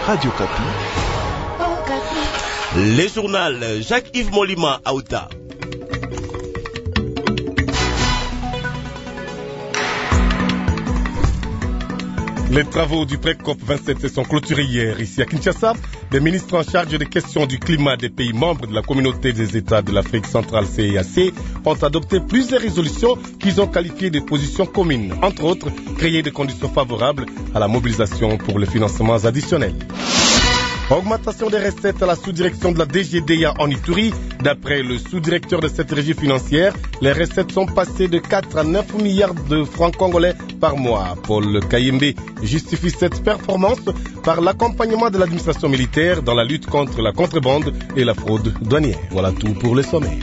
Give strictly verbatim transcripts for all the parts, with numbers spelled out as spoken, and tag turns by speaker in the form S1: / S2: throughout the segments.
S1: Radio Kapi.
S2: Les journaux Jacques-Yves Molima Aouta.
S3: Les travaux du pré-COP vingt-sept se sont clôturés hier ici à Kinshasa. Les ministres en charge des questions du climat des pays membres de la communauté des États de l'Afrique centrale C E A C ont adopté plusieurs résolutions qu'ils ont qualifiées de positions communes. Entre autres, créer des conditions favorables à la mobilisation pour les financements additionnels. Augmentation des recettes à la sous-direction de la D G D I A en Ituri. D'après le sous-directeur de cette régie financière, les recettes sont passées de quatre à neuf milliards de francs congolais par mois. Paul Kayembe justifie cette performance par l'accompagnement de l'administration militaire dans la lutte contre la contrebande et la fraude douanière. Voilà tout pour le sommet.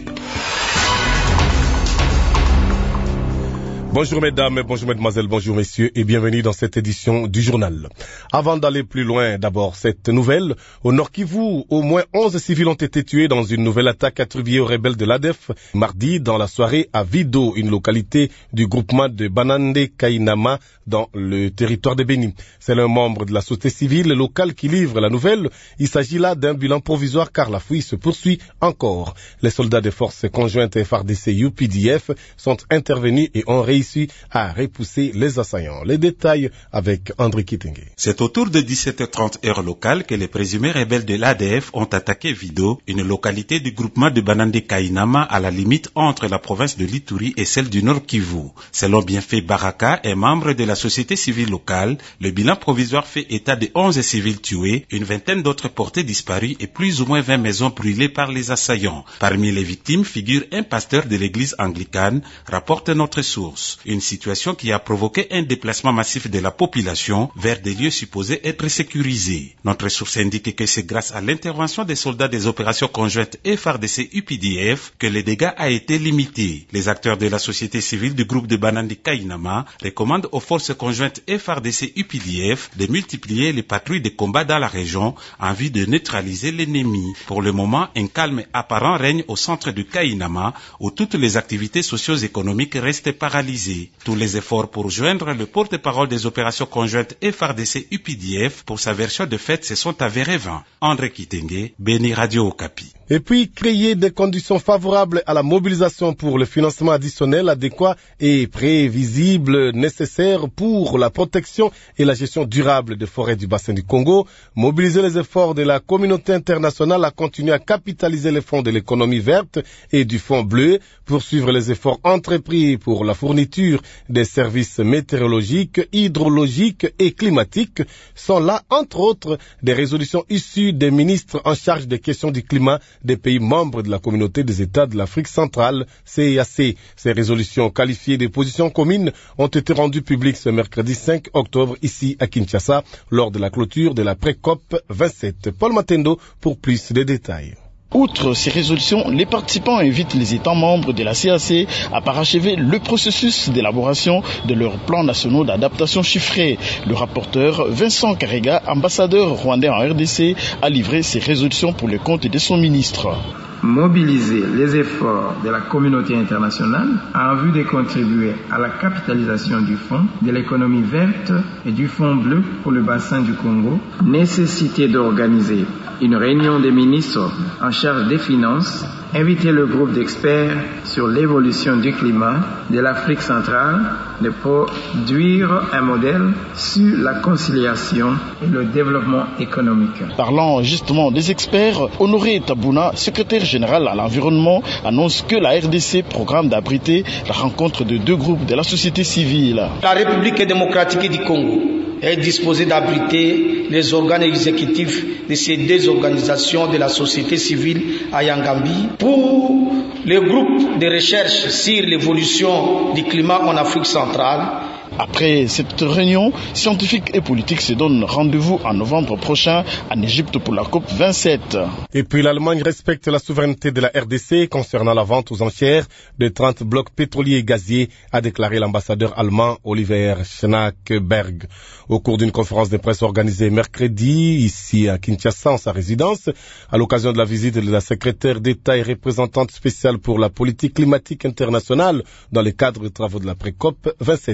S3: Bonjour mesdames, bonjour mesdemoiselles, bonjour messieurs et bienvenue dans cette édition du journal. Avant d'aller plus loin, d'abord cette nouvelle. Au Nord Kivu, au moins onze civils ont été tués dans une nouvelle attaque attribuée aux rebelles de l'A D F mardi dans la soirée à Vido, une localité du groupement de Banande Kainama dans le territoire de Béni. C'est un membre de la société civile locale qui livre la nouvelle. Il s'agit là d'un bilan provisoire car la fouille se poursuit encore. Les soldats des forces conjointes F R D C U P D F sont intervenus et ont réussi à repousser les assaillants. Les détails avec André Kitenge.
S4: C'est autour de dix-sept heures trente heure locale que les présumés rebelles de l'A D F ont attaqué Vido, une localité du groupement de Banande Kainama à la limite entre la province de l'Ituri et celle du Nord Kivu. Selon Bienfait Baraka, un membre de la société civile locale, le bilan provisoire fait état de onze civils tués, une vingtaine d'autres portés disparus et plus ou moins vingt maisons brûlées par les assaillants. Parmi les victimes figure un pasteur de l'église anglicane, rapporte notre source. Une situation qui a provoqué un déplacement massif de la population vers des lieux supposés être sécurisés. Notre source indique que c'est grâce à l'intervention des soldats des opérations conjointes F R D C U P D F que les dégâts a été limités. Les acteurs de la société civile du groupe de Banande Kainama recommandent aux forces conjointes F R D C U P D F de multiplier les patrouilles de combat dans la région en vue de neutraliser l'ennemi. Pour le moment, un calme apparent règne au centre du Kainama où toutes les activités socio-économiques restent paralysées. Tous les efforts pour joindre le porte-parole des opérations conjointes F R D C U P D F pour sa version de fait se sont avérés vains. André Kitenge, Béni Radio Okapi.
S3: Et puis, créer des conditions favorables à la mobilisation pour le financement additionnel adéquat et prévisible nécessaire pour la protection et la gestion durable des forêts du bassin du Congo, mobiliser les efforts de la communauté internationale à continuer à capitaliser les fonds de l'économie verte et du fonds bleu, poursuivre les efforts entrepris pour la fourniture des services météorologiques, hydrologiques et climatiques sont là, entre autres, des résolutions issues des ministres en charge des questions du climat des pays membres de la communauté des États de l'Afrique centrale, C E A C. Ces résolutions qualifiées des positions communes ont été rendues publiques ce mercredi cinq octobre ici à Kinshasa lors de la clôture de la pré-COP vingt-sept. Paul Matendo pour plus de détails.
S5: Outre ces résolutions, les participants invitent les États membres de la C A C à parachever le processus d'élaboration de leurs plans nationaux d'adaptation chiffrés. Le rapporteur Vincent Karega, ambassadeur rwandais en R D C, a livré ces résolutions pour le compte de son ministre.
S6: Mobiliser les efforts de la communauté internationale en vue de contribuer à la capitalisation du fonds, de l'économie verte et du fonds bleu pour le bassin du Congo. Nécessité d'organiser une réunion des ministres en charge des finances, inviter le groupe d'experts sur l'évolution du climat de l'Afrique centrale, de produire un modèle sur la conciliation et le développement économique.
S5: Parlant justement des experts, Honoré Tabouna, secrétaire général à l'environnement, annonce que la R D C programme d'abriter la rencontre de deux groupes de la société civile.
S7: La République démocratique du Congo est disposée d'abriter les organes exécutifs de ces deux organisations de la société civile à Yangambi pour le groupe de recherche sur l'évolution du climat en Afrique centrale.
S5: Après cette réunion, scientifiques et politiques se donnent rendez-vous en novembre prochain en Égypte pour la COP vingt-sept.
S3: Et puis l'Allemagne respecte la souveraineté de la R D C concernant la vente aux enchères de trente blocs pétroliers et gaziers, a déclaré l'ambassadeur allemand Oliver Schnackberg. Au cours d'une conférence de presse organisée mercredi, ici à Kinshasa, en sa résidence, à l'occasion de la visite de la secrétaire d'État et représentante spéciale pour la politique climatique internationale dans le cadre des travaux de la pré-COP vingt-sept.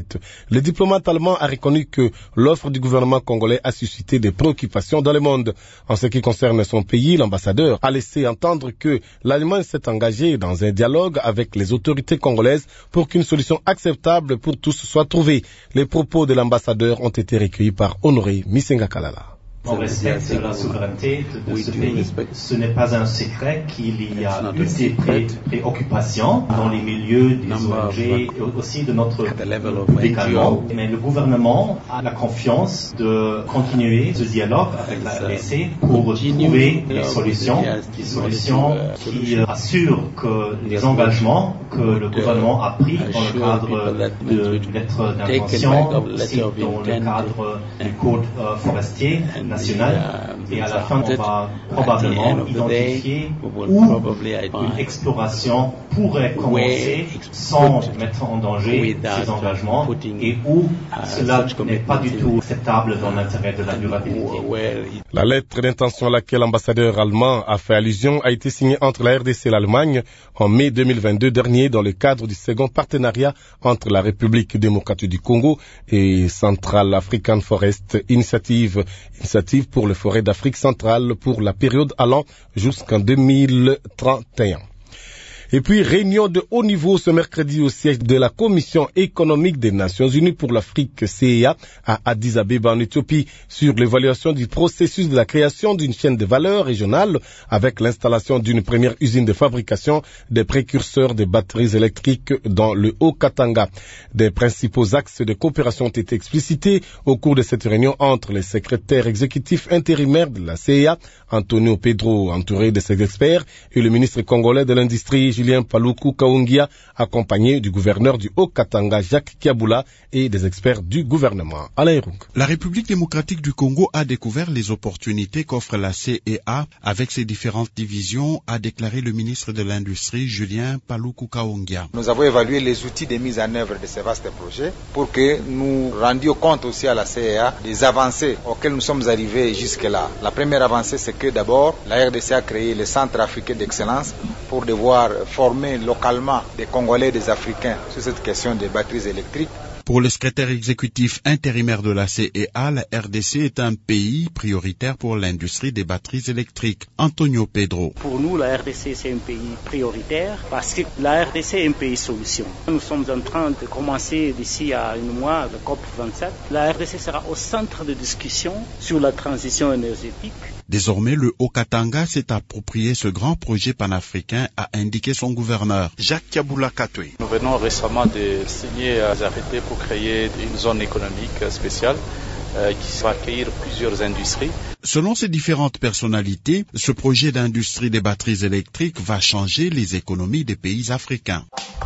S3: Le diplomate allemand a reconnu que l'offre du gouvernement congolais a suscité des préoccupations dans le monde. En ce qui concerne son pays, l'ambassadeur a laissé entendre que l'Allemagne s'est engagée dans un dialogue avec les autorités congolaises pour qu'une solution acceptable pour tous soit trouvée. Les propos de l'ambassadeur ont été recueillis par Honoré Misenga Kalala.
S1: On respecte la souveraineté de ce pays. Ce n'est pas un secret qu'il y a eu des préoccupations dans les milieux des O N G et aussi de notre public allemand. Mais le gouvernement a la confiance de continuer ce dialogue avec la R D C pour trouver des solutions, des solutions qui assurent que les engagements que le gouvernement a pris dans le cadre de lettres d'intention, aussi dans le cadre du code forestier national, et à la fin on va probablement identifier où une exploration pourrait commencer sans mettre en danger ces engagements et où cela n'est pas du tout acceptable dans l'intérêt de la durabilité.
S3: La lettre d'intention à laquelle l'ambassadeur allemand a fait allusion a été signée entre la R D C et l'Allemagne en mai deux mille vingt-deux dernier dans le cadre du second partenariat entre la République démocratique du Congo et Central African Forest Initiative, initiative pour les forêts d'Afrique centrale pour la période allant jusqu'en deux mille trente et un. Et puis, réunion de haut niveau ce mercredi au siège de la Commission économique des Nations Unies pour l'Afrique, C E A, à Addis Abeba en Éthiopie, sur l'évaluation du processus de la création d'une chaîne de valeur régionale avec l'installation d'une première usine de fabrication des précurseurs de batteries électriques dans le Haut-Katanga. Des principaux axes de coopération ont été explicités au cours de cette réunion entre les secrétaires exécutifs intérimaires de la C E A, Antonio Pedro, entouré de ses experts, et le ministre congolais de l'Industrie, Julien Paluku Kaungia, accompagné du gouverneur du Haut-Katanga, Jacques Kiabula, et des experts du gouvernement. Alain Rouk.
S8: La République démocratique du Congo a découvert les opportunités qu'offre la C E A avec ses différentes divisions, a déclaré le ministre de l'Industrie, Julien Paluku Kaungia.
S9: Nous avons évalué les outils de mise en œuvre de ces vastes projets pour que nous rendions compte aussi à la C E A des avancées auxquelles nous sommes arrivés jusque-là. La première avancée, c'est que d'abord, la R D C a créé le Centre africain d'excellence pour devoir former localement des Congolais et des Africains sur cette question des batteries électriques.
S8: Pour le secrétaire exécutif intérimaire de la C E A, la R D C est un pays prioritaire pour l'industrie des batteries électriques. Antonio Pedro.
S10: Pour nous, la R D C, c'est un pays prioritaire parce que la R D C est un pays solution. Nous sommes en train de commencer d'ici à un mois le COP vingt-sept. La R D C sera au centre de discussion sur la transition énergétique.
S8: Désormais, le Haut-Katanga s'est approprié ce grand projet panafricain, a indiqué son gouverneur, Jacques Kiabula Katwe.
S11: Nous venons récemment de signer des arrêtés pour créer une zone économique spéciale euh, qui va accueillir plusieurs industries.
S8: Selon ces différentes personnalités, ce projet d'industrie des batteries électriques va changer les économies des pays africains.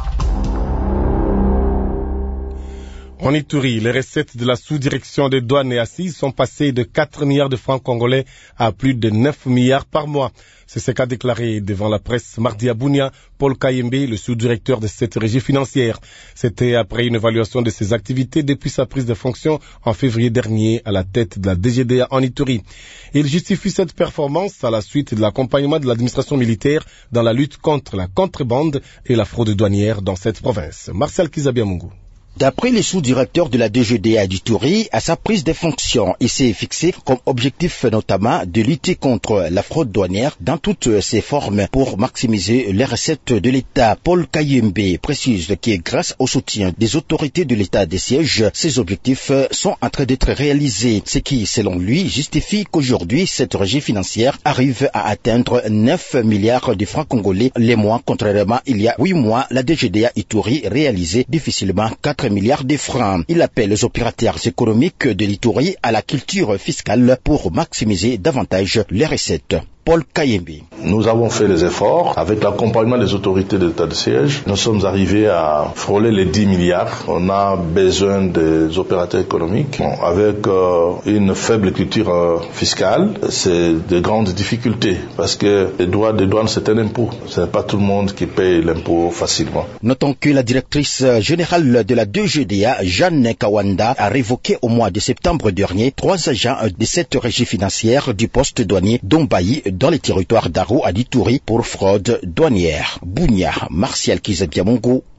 S3: En Ituri, les recettes de la sous-direction des douanes et assises sont passées de quatre milliards de francs congolais à plus de neuf milliards par mois. C'est ce qu'a déclaré devant la presse mardi à Bunia Paul Kayembe, le sous-directeur de cette régie financière. C'était après une évaluation de ses activités depuis sa prise de fonction en février dernier à la tête de la D G D A en Ituri. Il justifie cette performance à la suite de l'accompagnement de l'administration militaire dans la lutte contre la contrebande et la fraude douanière dans cette province. Marcel Kizabiamungu.
S12: D'après les sous-directeurs de la D G D A d'Ituri, à sa prise de fonction, il s'est fixé comme objectif notamment de lutter contre la fraude douanière dans toutes ses formes pour maximiser les recettes de l'État. Paul Kayembe précise que grâce au soutien des autorités de l'État des sièges, ces objectifs sont en train d'être réalisés, ce qui, selon lui, justifie qu'aujourd'hui, cette régie financière arrive à atteindre neuf milliards de francs congolais les mois, contrairement il y a huit mois, la D G D A Ituri réalisait difficilement quatre milliards de francs. Il appelle les opérateurs économiques de l'Ituri à la culture fiscale pour maximiser davantage les recettes. Paul Kayembe.
S13: Nous avons fait les efforts avec l'accompagnement des autorités de l'État de siège. Nous sommes arrivés à frôler les dix milliards. On a besoin des opérateurs économiques. Bon, avec euh, une faible culture euh, fiscale, c'est de grandes difficultés parce que les droits de douane, c'est un impôt. Ce n'est pas tout le monde qui paye l'impôt facilement.
S12: Notons que la directrice générale de la D G D A, Jeanne Kawanda, a révoqué au mois de septembre dernier trois agents de cette régie financière du poste douanier d'Ombayi dans les territoires d'Aro à d'Ituri pour fraude douanière. Bunia, Martial Kizabiamungu,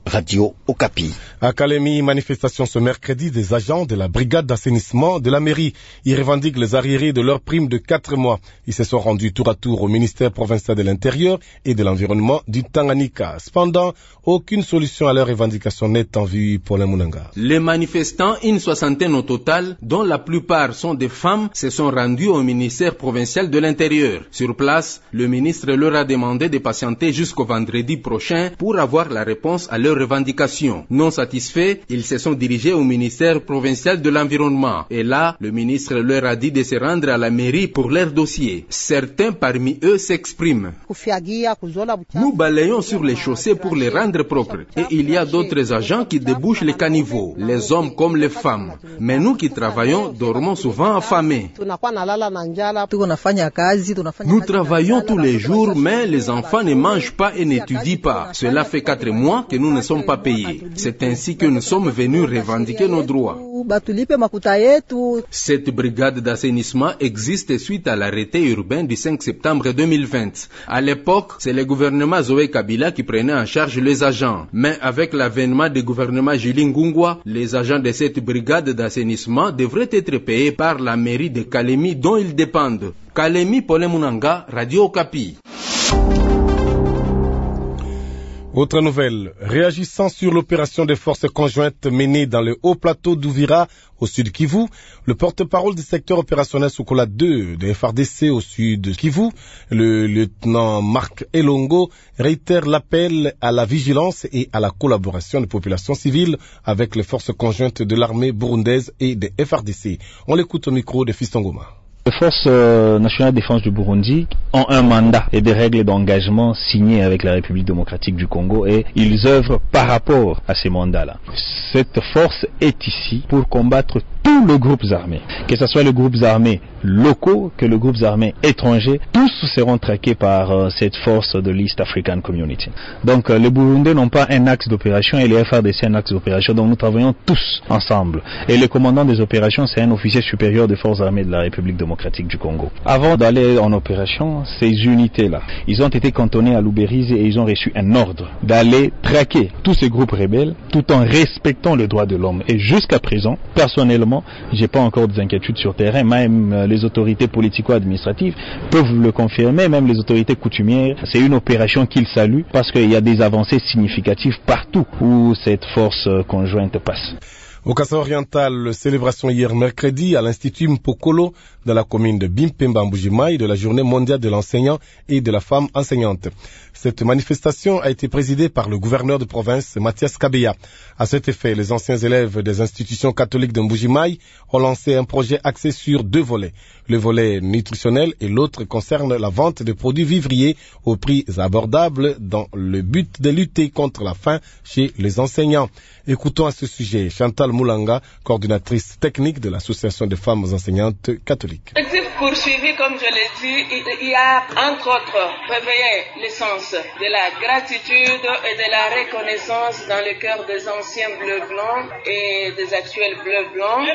S12: Radio Okapi.
S3: À Kalemi, manifestation ce mercredi des agents de la brigade d'assainissement de la mairie. Ils revendiquent les arriérés de leur prime de quatre mois. Ils se sont rendus tour à tour au ministère provincial de l'Intérieur et de l'Environnement du Tanganyika. Cependant, aucune solution à leurs revendications n'est en vue pour les Mounanga.
S14: Les manifestants, une soixantaine au total, dont la plupart sont des femmes, se sont rendus au ministère provincial de l'Intérieur. Sur place, le ministre leur a demandé de patienter jusqu'au vendredi prochain pour avoir la réponse à leurs revendications. Non satisfaits, ils se sont dirigés au ministère provincial de l'Environnement. Et là, le ministre leur a dit de se rendre à la mairie pour leur dossier. Certains parmi eux s'expriment. Nous balayons sur les chaussées pour les rendre propres. Et il y a d'autres agents qui débouchent les caniveaux, les hommes comme les femmes. Mais nous qui travaillons, dormons souvent affamés. Nous travaillons tous les jours, mais les enfants ne mangent pas et n'étudient pas. Cela fait quatre mois que nous ne sommes pas payés. C'est ainsi que nous sommes venus revendiquer nos droits. Cette brigade d'assainissement existe suite à l'arrêté urbain du cinq septembre deux mille vingt. À l'époque, c'est le gouvernement Zoé Kabila qui prenait en charge les agents. Mais avec l'avènement du gouvernement Julie Ngungwa, les agents de cette brigade d'assainissement devraient être payés par la mairie de Kalemi dont ils dépendent. Kalemi, Paul Mounanga, Radio Okapi.
S3: Autre nouvelle, réagissant sur l'opération des forces conjointes menée dans le haut plateau d'Ouvira au sud Kivu, le porte-parole du secteur opérationnel Sokola deux de F R D C au sud Kivu, le lieutenant Marc Elongo, réitère l'appel à la vigilance et à la collaboration des populations civiles avec les forces conjointes de l'armée burundaise et des F R D C. On l'écoute au micro de Fiston Goma.
S15: Les forces euh, nationales de défense du Burundi ont un mandat et des règles d'engagement signées avec la République démocratique du Congo et ils œuvrent par rapport à ces mandats-là. Cette force est ici pour combattre tous les groupes armés, que ce soit les groupes armés locaux, que les groupes armés étrangers, tous seront traqués par euh, cette force de l'East African Community. Donc euh, les Burundais n'ont pas un axe d'opération et les F R D C un axe d'opération, donc nous travaillons tous ensemble. Et le commandant des opérations, c'est un officier supérieur des forces armées de la République démocratique du Congo. Avant d'aller en opération, ces unités-là, ils ont été cantonnés à Luberizi et ils ont reçu un ordre d'aller traquer tous ces groupes rebelles tout en respectant les droits de l'homme. Et jusqu'à présent, personnellement, j'ai pas encore des inquiétudes sur terrain, même euh, les autorités politico-administratives peuvent le confirmer, même les autorités coutumières. C'est une opération qu'ils saluent parce qu'il y a des avancées significatives partout où cette force euh, conjointe passe.
S3: Au Kassai oriental, célébration hier mercredi à l'Institut Mpokolo dans la commune de Bimpemba Mbujimai de la journée mondiale de l'enseignant et de la femme enseignante. Cette manifestation a été présidée par le gouverneur de province Mathias Kabeya. À cet effet, les anciens élèves des institutions catholiques de Mbujimai ont lancé un projet axé sur deux volets. Le volet nutritionnel et l'autre concerne la vente de produits vivriers au prix abordables dans le but de lutter contre la faim chez les enseignants. Écoutons à ce sujet Chantal Moulanga, coordinatrice technique de l'Association des femmes enseignantes catholiques.
S16: L'objectif poursuivi, comme je l'ai dit, il y a entre autres réveiller l'essence de la gratitude et de la reconnaissance dans le cœur des anciens bleus-blancs et des actuels bleus-blancs,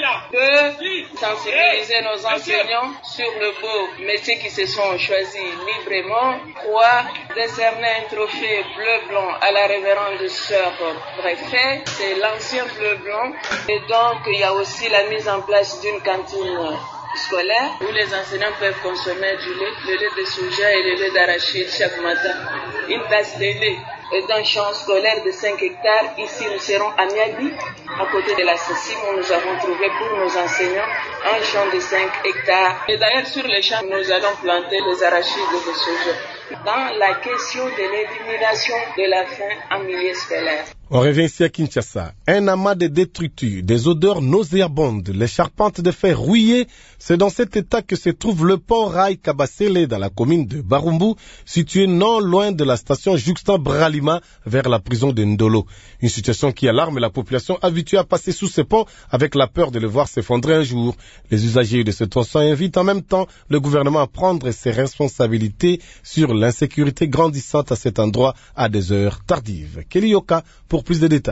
S16: de sensibiliser nos enseignants sur le beau métier qu'ils se sont choisis librement. Trois, décerner un trophée bleu-blanc à la révérende sœur préfet, c'est l'ancien bleu-blanc. Et donc, il y a aussi la mise en place d'une cantine scolaire où les enseignants peuvent consommer du lait, le lait de soja et le lait d'arachide chaque matin. Une tasse de lait et d'un champ scolaire de cinq hectares. Ici, nous serons à Miabi, à côté de la C C I M, où nous avons trouvé pour nos enseignants un champ de cinq hectares. Et d'ailleurs, sur les champs, nous allons planter les arachides et le soja. Dans la question de l'élimination de la faim en milieu scolaire.
S3: On revient ici à Kinshasa. Un amas de détritus, des odeurs nauséabondes, les charpentes de fer rouillées, c'est dans cet état que se trouve le pont Rail Kabasele dans la commune de Barumbu, situé non loin de la station Juxta Bralima vers la prison de Ndolo. Une situation qui alarme la population habituée à passer sous ce pont avec la peur de le voir s'effondrer un jour. Les usagers de ce tronçon invitent en même temps le gouvernement à prendre ses responsabilités sur l'insécurité grandissante à cet endroit à des heures tardives. Kelly Yoka pour plus de détails.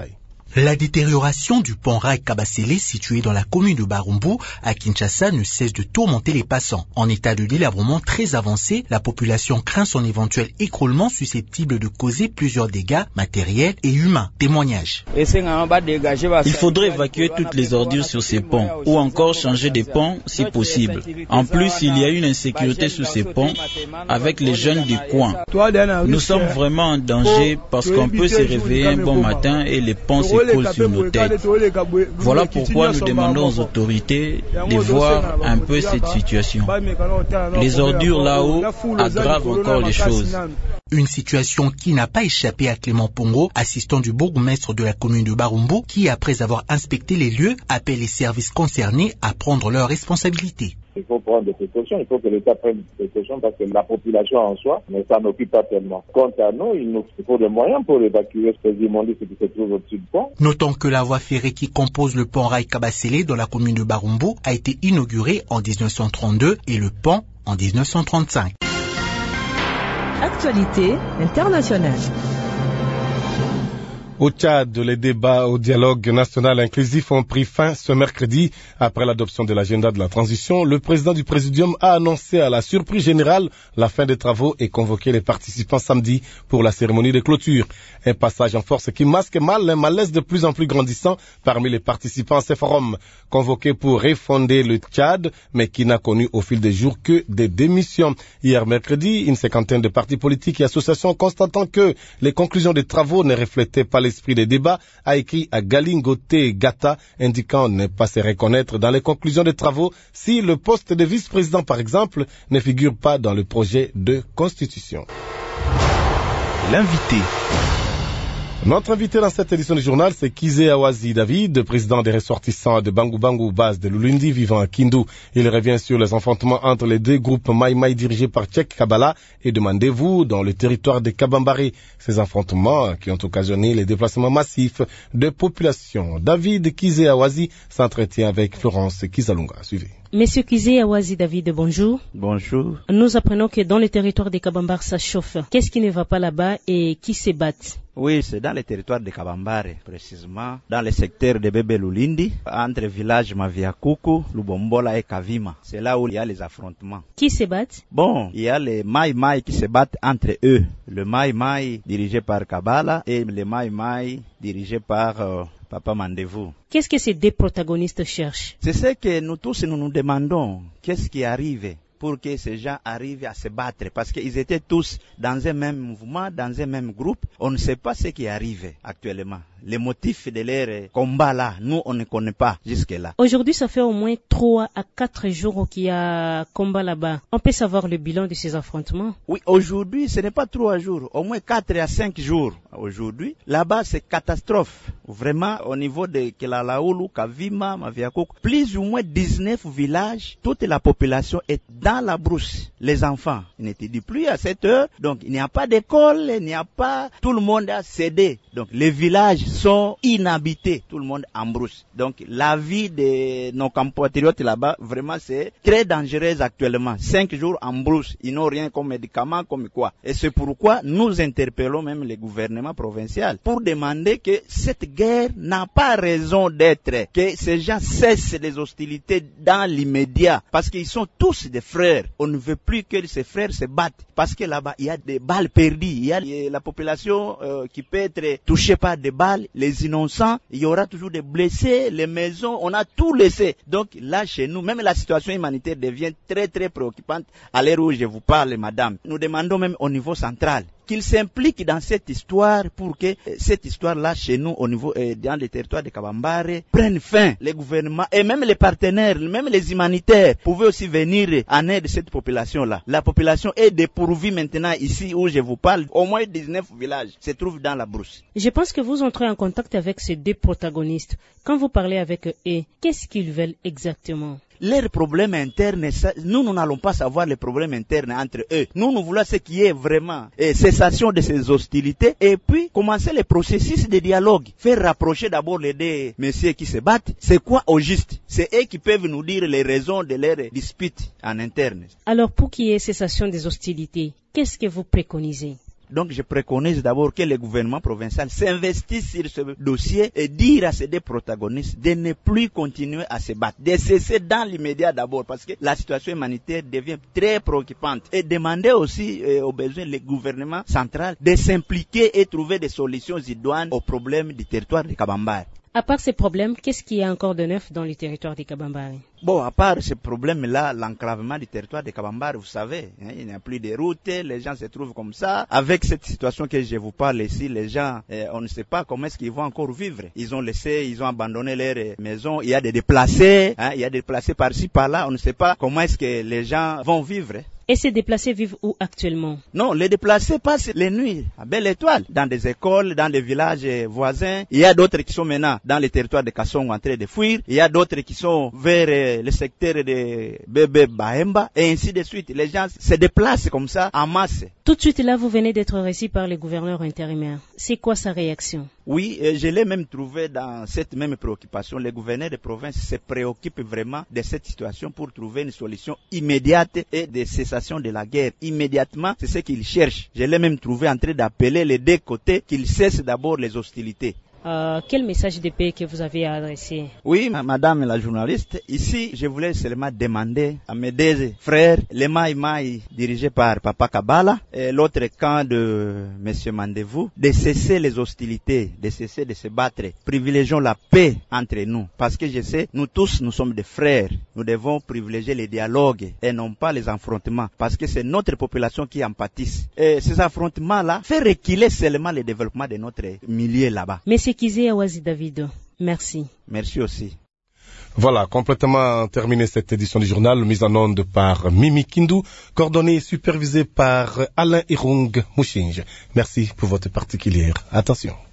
S17: La détérioration du pont rail Kabasele situé dans la commune de Barumbu à Kinshasa ne cesse de tourmenter les passants. En état de délabrement très avancé, la population craint son éventuel écroulement susceptible de causer plusieurs dégâts matériels et humains. Témoignage.
S18: Il faudrait évacuer toutes les ordures sur ces ponts ou encore changer des ponts si possible. En plus, il y a une insécurité sur ces ponts avec les jeunes du coin. Nous sommes vraiment en danger parce qu'on peut se réveiller un bon matin et les ponts s'écroulent sur nos têtes. Voilà pourquoi nous demandons aux autorités de voir un peu cette situation. Les ordures là-haut aggravent encore les choses.
S17: Une situation qui n'a pas échappé à Clément Pongo, assistant du bourgmestre de la commune de Barumbu, qui, après avoir inspecté les lieux, appelle les services concernés à prendre leurs responsabilités.
S19: Il faut prendre des précautions, il faut que l'État prenne des précautions parce que la population en soi ne s'en occupe pas tellement. Quant à nous, il nous faut des moyens pour évacuer ce ce qui se trouve au-dessus du pont.
S17: Notons que la voie ferrée qui compose le pont rail Kabasele dans la commune de Barumbu a été inaugurée en dix-neuf cent trente-deux et le pont en dix-neuf cent trente-cinq.
S20: Actualité internationale.
S3: Au Tchad, les débats au dialogue national inclusif ont pris fin ce mercredi. Après l'adoption de l'agenda de la transition, le président du Présidium a annoncé à la surprise générale la fin des travaux et convoqué les participants samedi pour la cérémonie de clôture. Un passage en force qui masque mal un malaise de plus en plus grandissant parmi les participants à ces forums. Convoqué pour refonder le Tchad, mais qui n'a connu au fil des jours que des démissions. Hier mercredi, une cinquantaine de partis politiques et associations constatant que les conclusions des travaux ne reflétaient pas l'esprit des débats, a écrit à Galingote Gata, indiquant ne pas se reconnaître dans les conclusions des travaux si le poste de vice-président, par exemple, ne figure pas dans le projet de constitution.
S12: L'invité.
S3: Notre invité dans cette édition du journal, c'est Kizé Awazi David, président des ressortissants de Bangu Bangu, base de Lulundi, vivant à Kindu. Il revient sur les affrontements entre les deux groupes Mai Mai dirigés par Tchèque Kabala et de Mandevou dans le territoire de Kabambare. Ces affrontements qui ont occasionné les déplacements massifs de population. David Kizé Awazi s'entretient avec Florence Kizalunga. Suivez.
S21: Monsieur Kizé Awazi David, bonjour.
S18: Bonjour.
S21: Nous apprenons que dans le territoire de Kabambare, ça chauffe. Qu'est-ce qui ne va pas là-bas et qui se battent?
S18: Oui, c'est dans le territoire de Kabambare, précisément dans le secteur de Bébé Lulindi, entre villages Maviakuku, Lubombola et Kavima. C'est là où il y a les affrontements.
S21: Qui se battent?
S18: Bon, il y a les Mai Mai qui se battent entre eux. Le Mai Mai dirigé par Kabala et le Mai Mai dirigé par euh, Papa Mandevou.
S21: Qu'est-ce que ces deux protagonistes cherchent?
S18: C'est ce que nous tous nous nous demandons. Qu'est-ce qui arrive pour que ces gens arrivent à se battre? Parce qu'ils étaient tous dans un même mouvement, dans un même groupe. On ne sait pas ce qui arrive actuellement. Les motifs de leur combat là, nous on ne connaît pas jusque-là.
S21: Aujourd'hui, ça fait au moins trois à quatre jours qu'il y a combat là-bas. On peut savoir le bilan de ces affrontements?
S18: Oui, aujourd'hui, ce n'est pas trois jours, au moins quatre à cinq jours. Aujourd'hui, là-bas, c'est catastrophe. Vraiment, au niveau de Kelalaoulou, Kavima, Maviakouk, plus ou moins dix-neuf villages, toute la population est dans la brousse. Les enfants n'étudient plus à cette heure, donc il n'y a pas d'école, il n'y a pas, tout le monde a cédé. Donc les villages sont inhabités, tout le monde en brousse. Donc la vie de nos compatriotes là-bas, vraiment c'est très dangereuse actuellement. Cinq jours en brousse, ils n'ont rien comme médicament, comme quoi. Et c'est pourquoi nous interpellons même le gouvernement provincial pour demander que cette guerre n'a pas raison d'être, que ces gens cessent les hostilités dans l'immédiat, parce qu'ils sont tous des frères. On ne veut plus que ces frères se battent, parce que là-bas il y a des balles perdues, il y a la population euh, qui peut être touchée par des balles, les innocents, il y aura toujours des blessés, les maisons, on a tout laissé. Donc là chez nous, même la situation humanitaire devient très très préoccupante à l'heure où je vous parle, madame. Nous demandons même au niveau central qu'ils s'impliquent dans cette histoire pour que cette histoire-là, chez nous, au niveau, euh, dans les territoires de Kabambare, prenne fin. Les gouvernements et même les partenaires, même les humanitaires, pouvaient aussi venir en aide de cette population-là. La population est dépourvue maintenant ici où je vous parle. Au moins dix-neuf villages se trouvent dans la brousse.
S21: Je pense que vous entrez en contact avec ces deux protagonistes. Quand vous parlez avec eux, qu'est-ce qu'ils veulent exactement?
S18: Leurs problèmes internes, ça, nous, nous n'allons pas savoir les problèmes internes entre eux. Nous, nous voulons ce qui est vraiment eh, cessation de ces hostilités et puis commencer le processus de dialogue. Faire rapprocher d'abord les deux messieurs qui se battent. C'est quoi au juste? C'est eux qui peuvent nous dire les raisons de leurs disputes en interne.
S21: Alors, pour qu'il y ait cessation des hostilités, qu'est-ce que vous préconisez?
S18: Donc je préconise d'abord que le gouvernement provincial s'investisse sur ce dossier et dire à ces deux protagonistes de ne plus continuer à se battre, de cesser dans l'immédiat d'abord parce que la situation humanitaire devient très préoccupante et demander aussi euh, aux besoins le gouvernement central de s'impliquer et trouver des solutions idoines aux problèmes du territoire de Kabambare.
S21: À part ces problèmes, qu'est-ce qu'il y a encore de neuf dans le territoire de Kabambare?
S18: Bon, à part ce problème-là, l'enclavement du territoire de Kabambare, vous savez, hein, il n'y a plus de routes, les gens se trouvent comme ça. Avec cette situation que je vous parle ici, les gens, eh, on ne sait pas comment est-ce qu'ils vont encore vivre. Ils ont laissé, ils ont abandonné leurs maisons, il y a des déplacés, hein, il y a des déplacés par-ci, par-là, on ne sait pas comment est-ce que les gens vont vivre.
S21: Et ces déplacés vivent où actuellement?
S18: Non, les déplacés passent les nuits à Belle Étoile, dans des écoles, dans des villages voisins. Il y a d'autres qui sont maintenant dans les territoires de Kassong en train de fuir. Il y a d'autres qui sont vers le secteur de Bébé Bahemba et ainsi de suite. Les gens se déplacent comme ça en masse.
S21: Tout de suite là, vous venez d'être reçu par le gouverneur intérimaire. C'est quoi sa réaction?
S18: Oui, je l'ai même trouvé dans cette même préoccupation. Le gouverneur de province se préoccupe vraiment de cette situation pour trouver une solution immédiate et de cessation de la guerre. Immédiatement, c'est ce qu'il cherche. Je l'ai même trouvé en train d'appeler les deux côtés qu'ils cessent d'abord les hostilités.
S21: Euh, quel message de paix que vous avez adressé?
S18: Oui, madame la journaliste, ici, je voulais seulement demander à mes deux frères, les Maï Maï dirigés par Papa Kabala et l'autre camp de Monsieur Mandevou, de cesser les hostilités, de cesser de se battre. Privilégions la paix entre nous, parce que je sais, nous tous, nous sommes des frères. Nous devons privilégier les dialogues et non pas les affrontements, parce que c'est notre population qui en pâtisse. Et ces affrontements-là font reculer seulement le développement de notre milieu là-bas.
S21: Mais c'est Kizé Awazi Davido. Merci.
S18: Merci aussi.
S3: Voilà, complètement terminé cette édition du journal, mise en onde par Mimi Kindu, coordonnée et supervisée par Alain Irung Mouchinge. Merci pour votre particulière attention.